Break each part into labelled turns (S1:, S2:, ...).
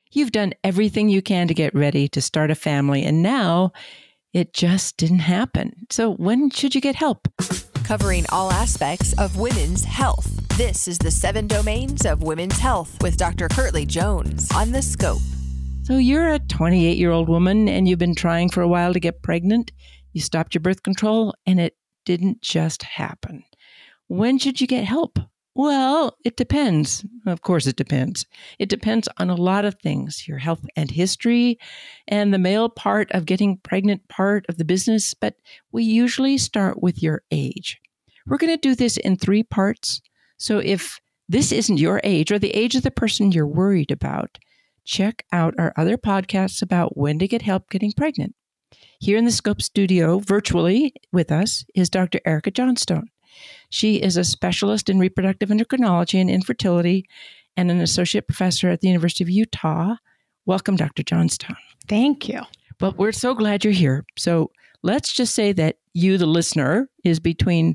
S1: You've done everything you can to get ready to start a family, and now it just didn't happen. So when should you get help?
S2: Covering all aspects of women's health. This is the 7 Domains of Women's Health with Dr. Kirtley Jones on The Scope.
S1: So you're a 28-year-old woman and you've been trying for a while to get pregnant. You stopped your birth control and it didn't just happen. When should you get help? Well, it depends. Of course, it depends. It depends on a lot of things, your health and history, and the male part of getting pregnant part of the business, but we usually start with your age. We're going to do this in 3 parts. So if this isn't your age or the age of the person you're worried about, check out our other podcasts about when to get help getting pregnant. Here in the Scope studio, virtually with us, is Dr. Erica Johnstone. She is a specialist in reproductive endocrinology and infertility and an associate professor at the University of Utah. Welcome, Dr. Johnstone.
S3: Thank you.
S1: Well, we're so glad you're here. So let's just say that you, the listener, is between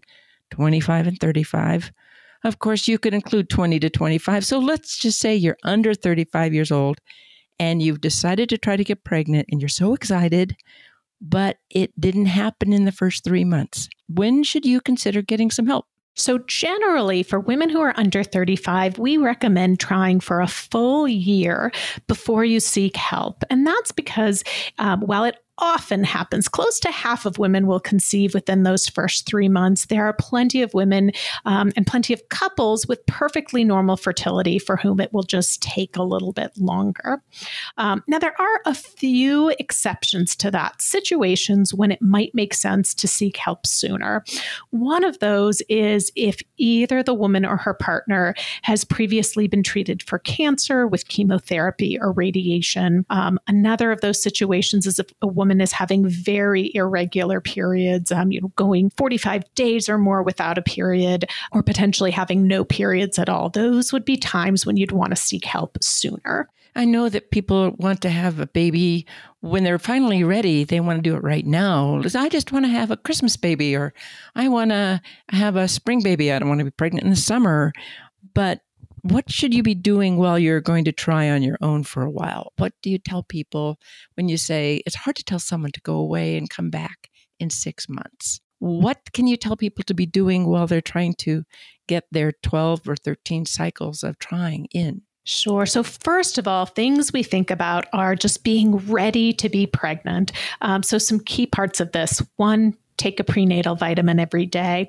S1: 25 and 35. Of course, you could include 20 to 25. So let's just say you're under 35 years old and you've decided to try to get pregnant and you're so excited, but it didn't happen in the first 3 months. When should you consider getting some help?
S3: So generally, for women who are under 35, we recommend trying for a full year before you seek help. And that's because while it often happens, close to half of women will conceive within those first 3 months. There are plenty of women and plenty of couples with perfectly normal fertility for whom it will just take a little bit longer. Now, there are a few exceptions to that, situations when it might make sense to seek help sooner. One of those is if either the woman or her partner has previously been treated for cancer with chemotherapy or radiation. Another of those situations is if a woman is having very irregular periods, going 45 days or more without a period, or potentially having no periods at all. Those would be times when you'd want to seek help sooner.
S1: I know that people want to have a baby when they're finally ready. They want to do it right now. I just want to have a Christmas baby, or I want to have a spring baby. I don't want to be pregnant in the summer. But what should you be doing while you're going to try on your own for a while? What do you tell people when you say it's hard to tell someone to go away and come back in 6 months? What can you tell people to be doing while they're trying to get their 12 or 13 cycles of trying in?
S3: Sure. So first of all, things we think about are just being ready to be pregnant. So some key parts of this. 1, take a prenatal vitamin every day.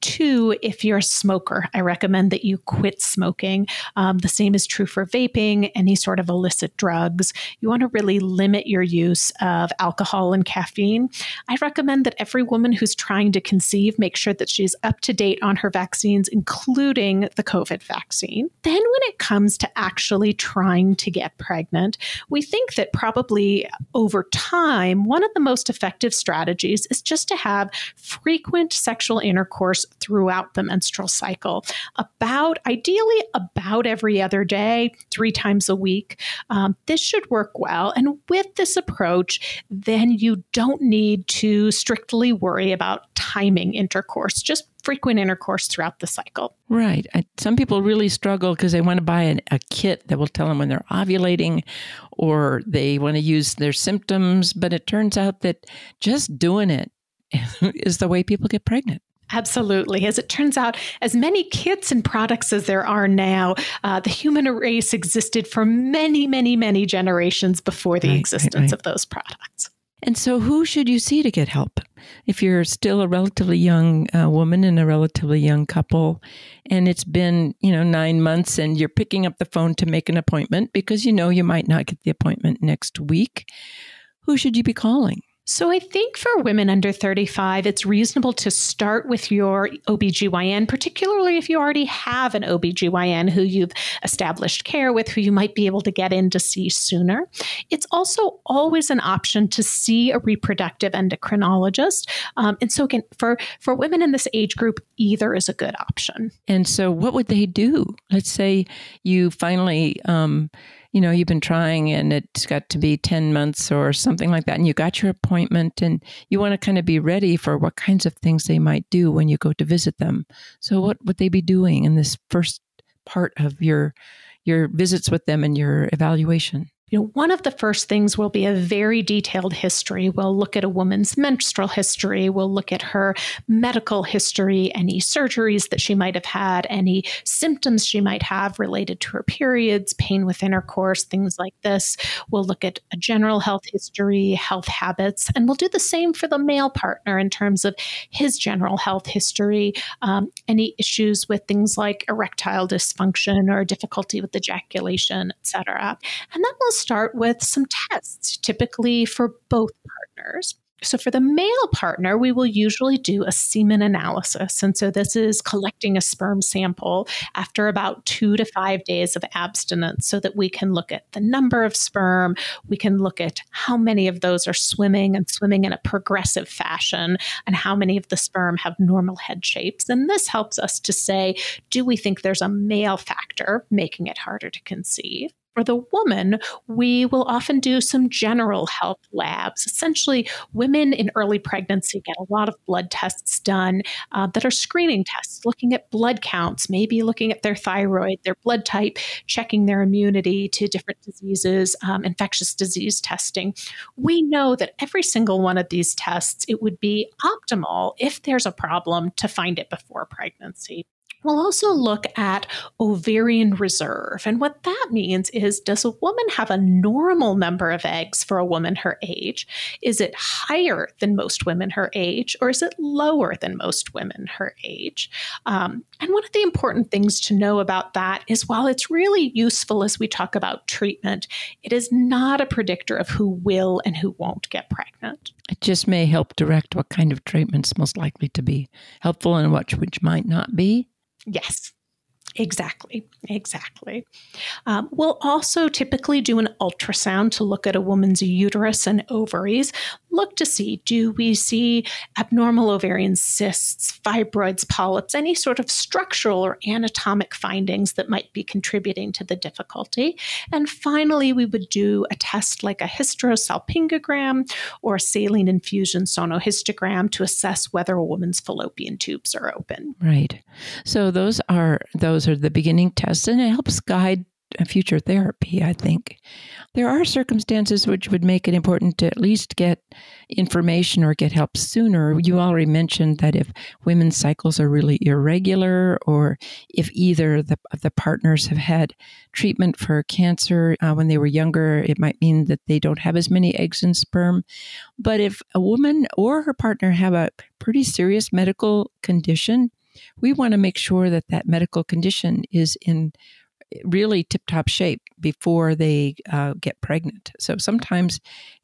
S3: 2, if you're a smoker, I recommend that you quit smoking. The same is true for vaping, any sort of illicit drugs. You want to really limit your use of alcohol and caffeine. I recommend that every woman who's trying to conceive make sure that she's up to date on her vaccines, including the COVID vaccine. Then when it comes to actually trying to get pregnant, we think that probably over time, one of the most effective strategies is just to have frequent sexual intercourse throughout the menstrual cycle, ideally about every other day, 3 times a week. This should work well. And with this approach, then you don't need to strictly worry about timing intercourse, just frequent intercourse throughout the cycle.
S1: Right. Some people really struggle because they want to buy a kit that will tell them when they're ovulating, or they want to use their symptoms. But it turns out that just doing it is the way people get pregnant.
S3: Absolutely. As it turns out, as many kits and products as there are now, the human race existed for many, many, many generations before the existence of those products.
S1: And so who should you see to get help? If you're still a relatively young woman in a relatively young couple, and it's been, 9 months and you're picking up the phone to make an appointment because you might not get the appointment next week, who should you be calling?
S3: So I think for women under 35, it's reasonable to start with your OBGYN, particularly if you already have an OBGYN who you've established care with, who you might be able to get in to see sooner. It's also always an option to see a reproductive endocrinologist. And so again, for women in this age group, either is a good option.
S1: And so what would they do? Let's say you finally you've been trying and it's got to be 10 months or something like that, and you got your appointment and you want to kind of be ready for what kinds of things they might do when you go to visit them. So what would they be doing in this first part of your visits with them and your evaluation?
S3: One of the first things will be a very detailed history. We'll look at a woman's menstrual history. We'll look at her medical history, any surgeries that she might have had, any symptoms she might have related to her periods, pain with intercourse, things like this. We'll look at a general health history, health habits, and we'll do the same for the male partner in terms of his general health history, any issues with things like erectile dysfunction or difficulty with ejaculation, etc. And then we'll start with some tests, typically for both partners. So for the male partner, we will usually do a semen analysis. And so this is collecting a sperm sample after about 2 to 5 days of abstinence so that we can look at the number of sperm. We can look at how many of those are swimming in a progressive fashion and how many of the sperm have normal head shapes. And this helps us to say, do we think there's a male factor making it harder to conceive? For the woman, we will often do some general health labs. Essentially, women in early pregnancy get a lot of blood tests done that are screening tests, looking at blood counts, maybe looking at their thyroid, their blood type, checking their immunity to different diseases, infectious disease testing. We know that every single one of these tests, it would be optimal if there's a problem to find it before pregnancy. We'll also look at ovarian reserve. And what that means is, does a woman have a normal number of eggs for a woman her age? Is it higher than most women her age, or is it lower than most women her age? And one of the important things to know about that is, while it's really useful as we talk about treatment, it is not a predictor of who will and who won't get pregnant.
S1: It just may help direct what kind of treatment's most likely to be helpful and which might not be.
S3: Yes, exactly. We'll also typically do an ultrasound to look at a woman's uterus and ovaries. Look to see, do we see abnormal ovarian cysts, fibroids, polyps, any sort of structural or anatomic findings that might be contributing to the difficulty. And finally, we would do a test like a hysterosalpingogram or a saline infusion sonohistogram to assess whether a woman's fallopian tubes are open.
S1: Right. So those are the beginning tests, and it helps guide future therapy, I think. There are circumstances which would make it important to at least get information or get help sooner. You already mentioned that if women's cycles are really irregular, or if either of the partners have had treatment for cancer when they were younger, it might mean that they don't have as many eggs and sperm. But if a woman or her partner have a pretty serious medical condition, we want to make sure that that medical condition is in really tip-top shape before they get pregnant. So sometimes,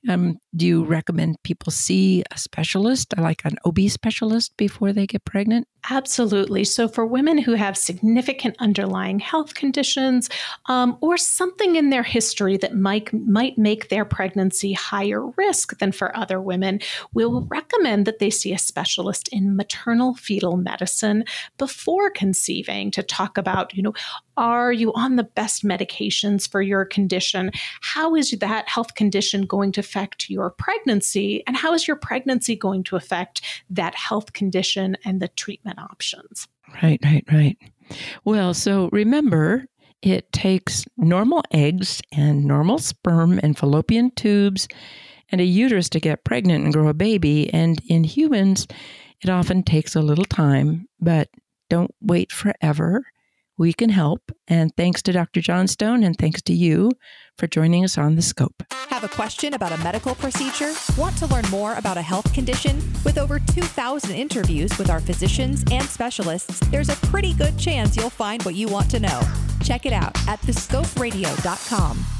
S1: do you recommend people see a specialist, like an OB specialist, before they get pregnant?
S3: Absolutely. So for women who have significant underlying health conditions or something in their history that might make their pregnancy higher risk than for other women, we'll recommend that they see a specialist in maternal fetal medicine before conceiving to talk about, are you on the best medications for your condition? How is that health condition going to affect your pregnancy? And how is your pregnancy going to affect that health condition and the treatment options?
S1: Right. Well, so remember, it takes normal eggs and normal sperm and fallopian tubes and a uterus to get pregnant and grow a baby. And in humans, it often takes a little time, but don't wait forever. We can help. And thanks to Dr. Johnstone, and thanks to you for joining us on The Scope.
S2: Have a question about a medical procedure? Want to learn more about a health condition? With over 2,000 interviews with our physicians and specialists, there's a pretty good chance you'll find what you want to know. Check it out at thescoperadio.com.